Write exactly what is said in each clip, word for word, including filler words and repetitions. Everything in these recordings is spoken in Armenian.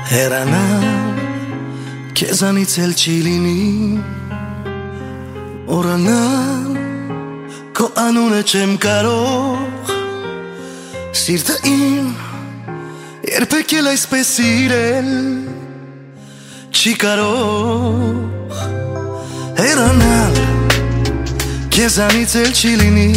Հեռանալ քեզանից էլ չի լինի, օրանալ քո անունը չեմ կարող, սիրտը իմ երբեք էլ այսպես սիրել չի կարող, հեռանալ քեզանից էլ չի լինի,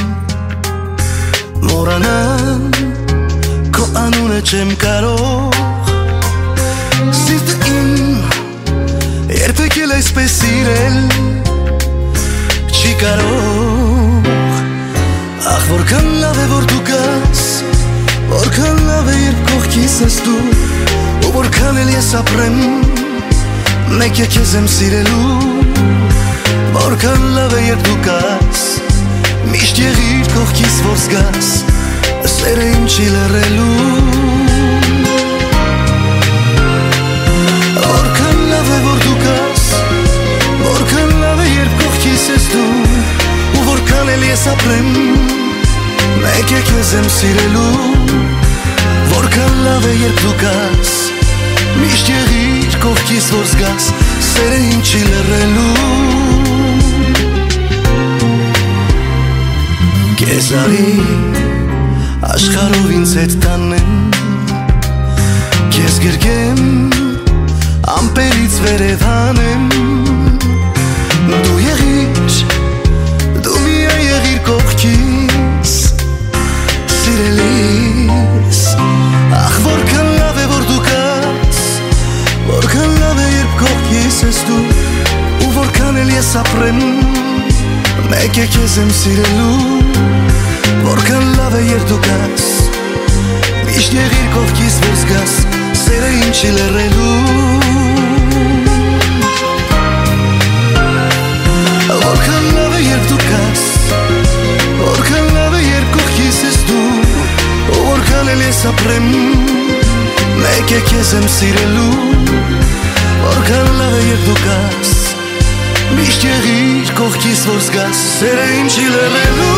մոռանալ քո անունը չեմ կարող, սիրտը իմ երբեք էլ այսպես սիրել չի կարող, ախ որքան լավ է որ դու կաս, որքան լավ է երբ կողքիս ես դու, ու որքան էլ ես ապրեմ մեկ է քեզ եմ սիրելու, որքան լավ է երբ դու կաս, միշտ եղիր կողքիս որ զգաս, սերը իմ չի լռելու, որքան լավ է որ դու կաս, որքան լավ է երբ կողքիս ես դու, ու որքան էլ ես ապրեմ մեկ է քեզ եմ սիրելու, որքան լավ է երբ դու կաս, միշտ եղիր կողքիս որ զգաս, սերը իմ չի լռելու, քեզ արի աշխարհով ինձ հետ տանեմ, քեզ գրկեմ ամպերից վերև հանեմ, դու եղիր, դու միայն եղիր կողքիս, սիրելիս, ախ որքան լավ է որ դու կաս, որքան լավ է երբ կողքիս ես դու, ու որքան էլ ես ապրեմ մեկ է քեզ եմ սիրելու, որքան լավ է երբ դու կաս, միշտ եղիր կողքիս որ զգաս, սերը իմ չի լռելու, որքան լավ է երբ դու կաս, որքան լավ է երբ կողքիս ես դու, ու որքան էլ ես ապրեմ մեկ է քեզ եմ սիրելու, որքան լավ է երբ դու կաս, միշտ եղիր կողքիս որ զգաս, սերը իմ չի լռելու,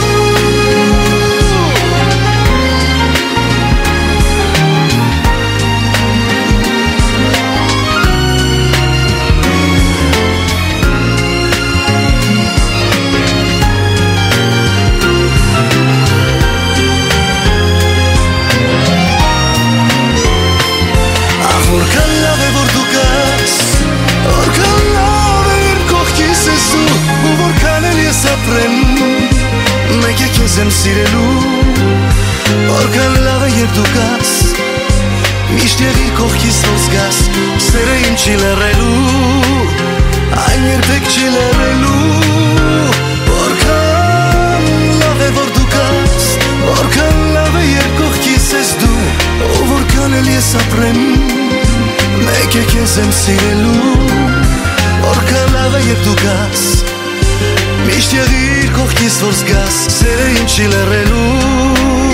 որքան լավ է որ դու կաս, որքան լավ է երբ կողքիս ես դու, ու որքան էլ ես ապրեմ մեկ է քեզ եմ սիրելու, որքան լավ է երբ դու կաս, միշտ եղիր կողքիս որ զգաս, սերը իմ չի լռելու, այն երբեք չի լռելու, որքան լավ է որ դու կաս, որքան լավ է երբ կողքիս ես դու, ու որքան էլ ես ապրեմ մեկ է քեզ եմ սիրելու, որքան լավ է երբ դու կաս, միշտ եղիր կողքիս որ զգաս, սերը իմ չի լռելու,